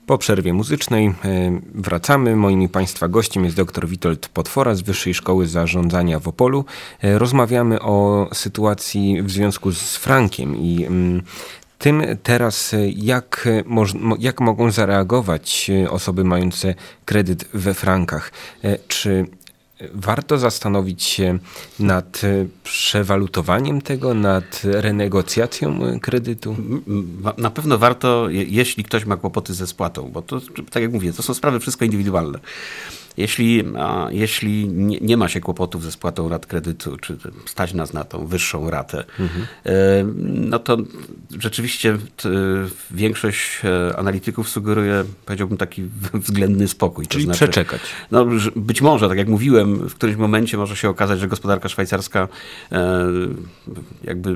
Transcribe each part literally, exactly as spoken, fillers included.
Po przerwie muzycznej wracamy. Moim i Państwa gościem jest dr Witold Potwora z Wyższej Szkoły Zarządzania w Opolu. Rozmawiamy o sytuacji w związku z frankiem i tym teraz, jak, jak mogą zareagować osoby mające kredyt we frankach. Czy warto zastanowić się nad przewalutowaniem tego, nad renegocjacją kredytu? Na pewno warto, jeśli ktoś ma kłopoty ze spłatą, bo to, tak jak mówię, to są sprawy wszystko indywidualne. Jeśli, a, jeśli nie, nie ma się kłopotów ze spłatą rat kredytu, czy stać nas na tą wyższą ratę, mhm. e, no to rzeczywiście t, większość analityków sugeruje, powiedziałbym, taki względny spokój. Czyli to znaczy, przeczekać. No, być może, tak jak mówiłem, w którymś momencie może się okazać, że gospodarka szwajcarska e, jakby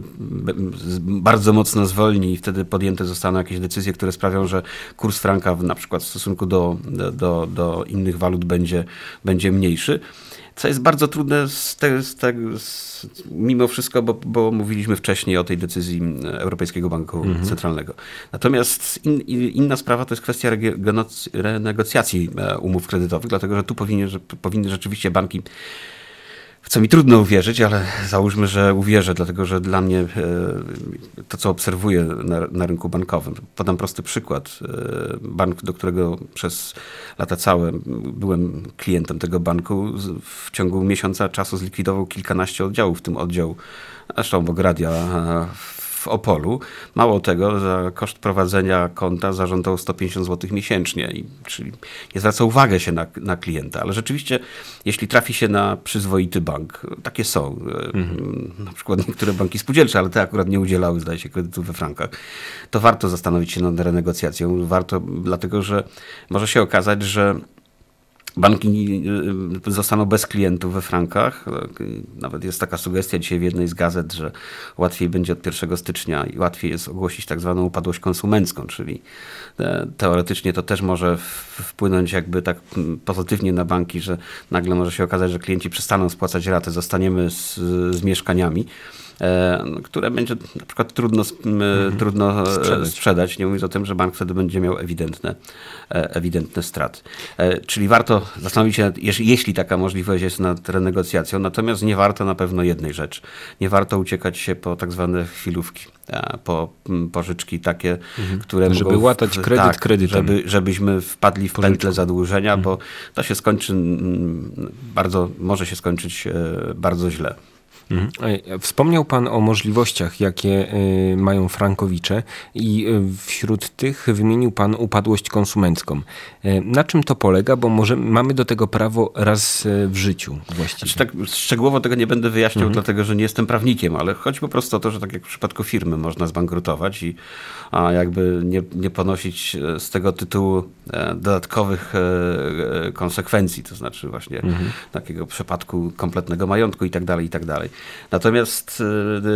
bardzo mocno zwolni i wtedy podjęte zostaną jakieś decyzje, które sprawią, że kurs franka na przykład w stosunku do, do, do innych walut będzie Będzie, będzie mniejszy, co jest bardzo trudne z te, z te, z, mimo wszystko, bo, bo mówiliśmy wcześniej o tej decyzji Europejskiego Banku mhm. Centralnego. Natomiast in, inna sprawa to jest kwestia renegocjacji umów kredytowych, dlatego że tu powinny, że, powinny rzeczywiście banki, w co mi trudno uwierzyć, ale załóżmy, że uwierzę, dlatego że dla mnie to, co obserwuję na, na rynku bankowym, podam prosty przykład. Bank, do którego przez lata całe byłem klientem tego banku, w ciągu miesiąca czasu zlikwidował kilkanaście oddziałów, w tym oddział zresztą Bogradia w Opolu. Mało tego, za koszt prowadzenia konta zażądał sto pięćdziesiąt złotych miesięcznie, i, czyli nie zwraca uwagę się na, na klienta, ale rzeczywiście, jeśli trafi się na przyzwoity bank, takie są, mhm. na przykład niektóre banki spółdzielcze, ale te akurat nie udzielały, zdaje się, kredytów we frankach, to warto zastanowić się nad renegocjacją. Warto, dlatego że może się okazać, że banki zostaną bez klientów we frankach. Nawet jest taka sugestia dzisiaj w jednej z gazet, że łatwiej będzie od pierwszego stycznia i łatwiej jest ogłosić tak zwaną upadłość konsumencką, czyli teoretycznie to też może wpłynąć jakby tak pozytywnie na banki, że nagle może się okazać, że klienci przestaną spłacać raty, zostaniemy z, z mieszkaniami, które będzie na przykład trudno, mhm. trudno sprzedać. sprzedać, nie mówiąc o tym, że bank wtedy będzie miał ewidentne, ewidentne straty. Czyli warto zastanowić się, jeśli taka możliwość jest, nad renegocjacją, natomiast nie warto na pewno jednej rzeczy. Nie warto uciekać się po tak zwane chwilówki, po pożyczki takie, mhm. które żeby mogą... łatać kredyt tak, kredytem. Żeby, żebyśmy wpadli w Pożyczką. pętlę zadłużenia, mhm. bo to się skończy bardzo, może się skończyć bardzo źle. Wspomniał Pan o możliwościach, jakie mają frankowicze, i wśród tych wymienił Pan upadłość konsumencką. Na czym to polega? Bo może mamy do tego prawo raz w życiu właściwie. Znaczy, tak szczegółowo tego nie będę wyjaśniał, mhm. dlatego że nie jestem prawnikiem, ale chodzi po prostu o to, że tak jak w przypadku firmy można zbankrutować i a jakby nie, nie ponosić z tego tytułu dodatkowych konsekwencji, to znaczy właśnie mhm. takiego przypadku kompletnego majątku i tak dalej, i tak dalej. Natomiast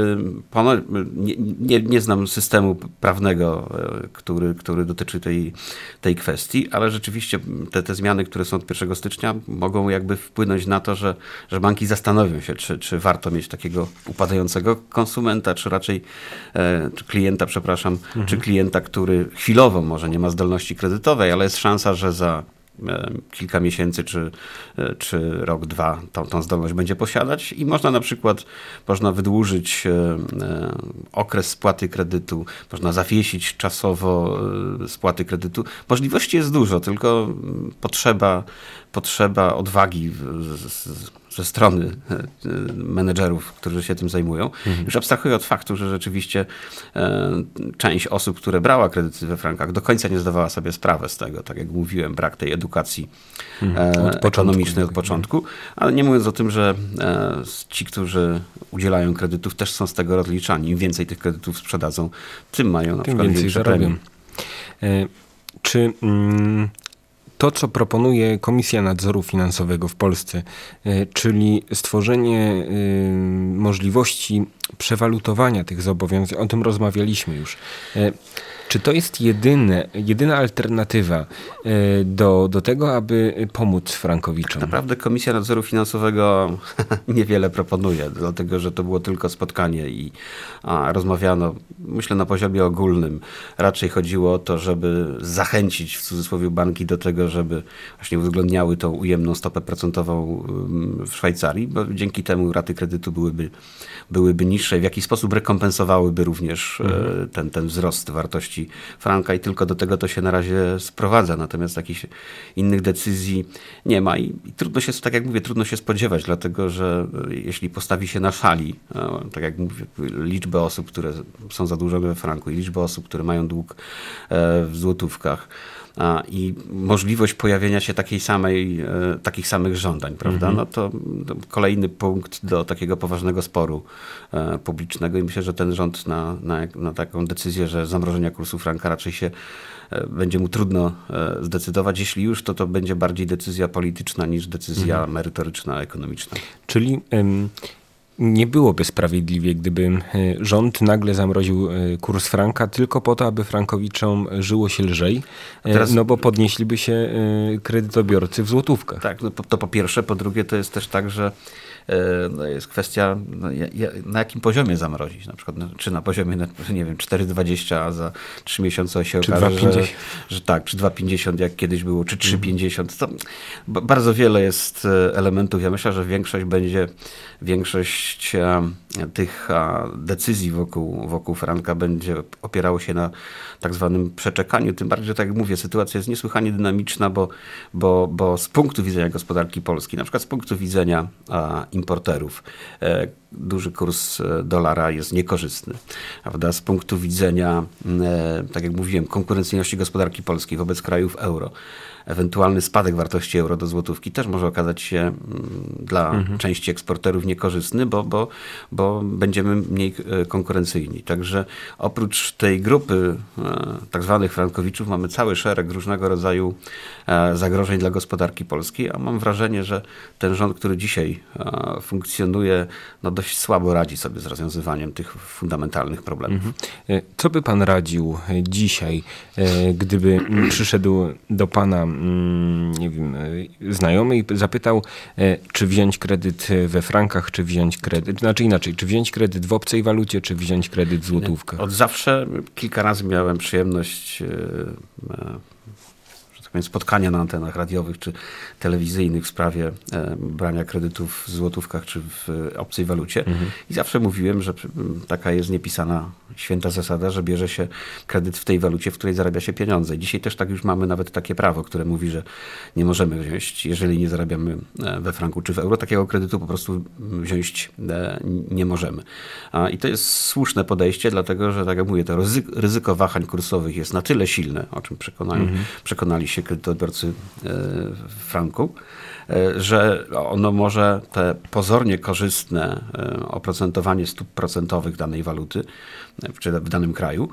nie, nie, nie znam systemu prawnego, który, który dotyczy tej, tej kwestii, ale rzeczywiście te, te zmiany, które są od pierwszego stycznia, mogą jakby wpłynąć na to, że, że banki zastanowią się, czy, czy warto mieć takiego upadającego konsumenta, czy raczej czy klienta, przepraszam, mhm. czy klienta, który chwilowo może nie ma zdolności kredytowej, ale jest szansa, że za kilka miesięcy, czy, czy rok, dwa tą, tą zdolność będzie posiadać i można na przykład można wydłużyć okres spłaty kredytu, można zawiesić czasowo spłaty kredytu. Możliwości jest dużo, tylko potrzeba, potrzeba odwagi z, z, ze strony menedżerów, którzy się tym zajmują. Mhm. Już abstrahuję od faktu, że rzeczywiście e, część osób, które brała kredyty we frankach, do końca nie zdawała sobie sprawy z tego. Tak jak mówiłem, brak tej edukacji mhm. e, ekonomicznej od początku. Ale nie mówiąc o tym, że e, ci, którzy udzielają kredytów, też są z tego rozliczani. Im więcej tych kredytów sprzedadzą, tym mają na tym przykład więcej zarabią. E, czy... Mm... To, co proponuje Komisja Nadzoru Finansowego w Polsce, czyli stworzenie możliwości przewalutowania tych zobowiązań, o tym rozmawialiśmy już. Czy to jest jedyne, jedyna alternatywa do, do tego, aby pomóc frankowiczom? Tak naprawdę Komisja Nadzoru Finansowego niewiele proponuje, dlatego że to było tylko spotkanie i a, rozmawiano, myślę, na poziomie ogólnym. Raczej chodziło o to, żeby zachęcić w cudzysłowie banki do tego, żeby właśnie uwzględniały tą ujemną stopę procentową w Szwajcarii, bo dzięki temu raty kredytu byłyby, byłyby niższe i w jakiś sposób rekompensowałyby również mhm. ten, ten wzrost wartości franka i tylko do tego to się na razie sprowadza. Natomiast jakichś innych decyzji nie ma i, i trudno się, tak jak mówię, trudno się spodziewać, dlatego że jeśli postawi się na szali, tak jak mówię, liczbę osób, które są zadłużone we franku i liczbę osób, które mają dług w złotówkach, i możliwość pojawienia się takiej samej, takich samych żądań, prawda? No to, to kolejny punkt do takiego poważnego sporu publicznego i myślę, że ten rząd na, na, na taką decyzję, że zamrożenia kursu franka raczej się będzie mu trudno zdecydować. Jeśli już, to to będzie bardziej decyzja polityczna niż decyzja mhm. merytoryczna, ekonomiczna. Czyli ym... nie byłoby sprawiedliwie, gdyby rząd nagle zamroził kurs franka tylko po to, aby frankowiczom żyło się lżej, teraz, no bo podnieśliby się kredytobiorcy w złotówkach. Tak, no to po pierwsze. Po drugie, to jest też tak, że no jest kwestia, no, na jakim poziomie zamrozić. Na przykład, no, czy na poziomie, nie wiem, cztery dwadzieścia, a za trzy miesiące się czy okaże, że, że tak, czy dwa pięćdziesiąt jak kiedyś było, czy trzy pięćdziesiąt. To bardzo wiele jest elementów. Ja myślę, że większość będzie, większość tych decyzji wokół, wokół franka będzie opierało się na tak zwanym przeczekaniu. Tym bardziej, że tak jak mówię, sytuacja jest niesłychanie dynamiczna, bo, bo, bo z punktu widzenia gospodarki polskiej, na przykład z punktu widzenia a, importerów, e, duży kurs dolara jest niekorzystny. Prawda? Z punktu widzenia, e, tak jak mówiłem, konkurencyjności gospodarki polskiej wobec krajów euro, ewentualny spadek wartości euro do złotówki też może okazać się m, dla mhm. części eksporterów niekorzystny, bo, bo, bo będziemy mniej konkurencyjni. Także oprócz tej grupy e, tak zwanych frankowiczów mamy cały szereg różnego rodzaju e, zagrożeń dla gospodarki polskiej, a mam wrażenie, że ten rząd, który dzisiaj e, funkcjonuje, no dość słabo radzi sobie z rozwiązywaniem tych fundamentalnych problemów. Mhm. Co by pan radził dzisiaj, e, gdyby przyszedł do pana nie wiem, znajomy i zapytał, czy wziąć kredyt we frankach, czy wziąć kredyt, znaczy inaczej, czy wziąć kredyt w obcej walucie, czy wziąć kredyt w złotówkach? Od zawsze kilka razy miałem przyjemność spotkania na antenach radiowych czy telewizyjnych w sprawie e, brania kredytów w złotówkach czy w e, obcej walucie. Mhm. I zawsze mówiłem, że taka jest niepisana święta zasada, że bierze się kredyt w tej walucie, w której zarabia się pieniądze. Dzisiaj też tak już mamy nawet takie prawo, które mówi, że nie możemy wziąć, jeżeli nie zarabiamy we franku czy w euro, takiego kredytu po prostu wziąć e, nie możemy. A, I to jest słuszne podejście, dlatego że, tak jak mówię, to ryzyko, ryzyko wahań kursowych jest na tyle silne, o czym przekonali, mhm. przekonali się kredytobiorcy w franku, że ono może te pozornie korzystne oprocentowanie stóp procentowych danej waluty, czy w danym kraju,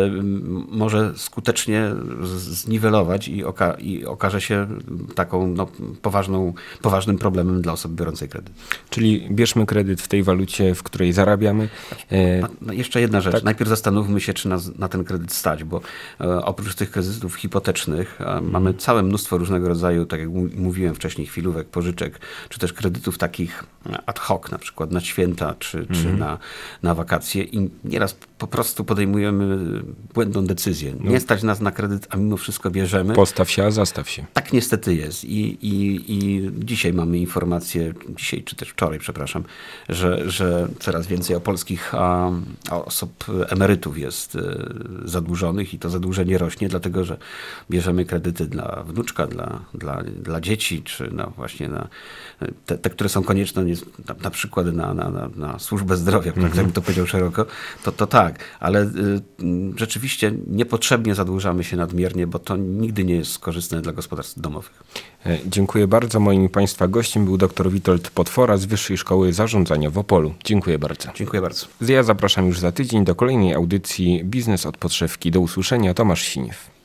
może skutecznie zniwelować i, oka- i okaże się taką no, poważną, poważnym problemem dla osoby biorącej kredyt. Czyli bierzmy kredyt w tej walucie, w której zarabiamy. No, no jeszcze jedna rzecz. Tak? Najpierw zastanówmy się, czy nas na ten kredyt stać, bo e, oprócz tych kredytów hipotecznych e, hmm. mamy całe mnóstwo różnego rodzaju, tak jak m- mówiłem wcześniej, chwilówek, pożyczek, czy też kredytów takich ad hoc, na przykład na święta, czy, hmm. czy na, na wakacje i nieraz po prostu podejmujemy błędną decyzję. Nie no. stać nas na kredyt, a mimo wszystko bierzemy. Postaw się, a zastaw się. Tak niestety jest. I, i, i dzisiaj mamy informację, dzisiaj czy też wczoraj, przepraszam, że, że coraz więcej o polskich a, osób, emerytów jest e, zadłużonych i to zadłużenie rośnie, dlatego że bierzemy kredyty dla wnuczka, dla, dla, dla dzieci, czy na, właśnie na te, te, które są konieczne nie, na, na przykład na, na, na, na służbę zdrowia, mm-hmm. tak bym to powiedział szeroko, to, to tak, ale y, rzeczywiście niepotrzebnie zadłużamy się nadmiernie, bo to nigdy nie jest korzystne dla gospodarstw domowych. Dziękuję bardzo. Moim Państwa gościem był dr Witold Potwora z Wyższej Szkoły Zarządzania w Opolu. Dziękuję bardzo. Dziękuję bardzo. Ja zapraszam już za tydzień do kolejnej audycji Biznes od podszewki. Do usłyszenia. Tomasz Siniew.